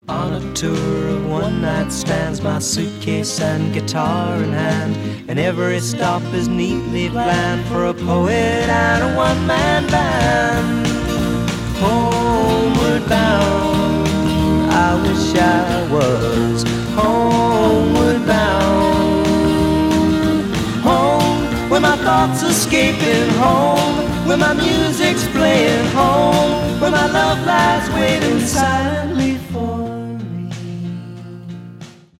On a tour of one-night stands, my suitcase and guitar in hand, and every stop is neatly planned for a poet and a one-man band. Homeward bound, I wish I was homeward bound. Home, where my thoughts escaping, home where my music's playing, home where my love lies waiting silent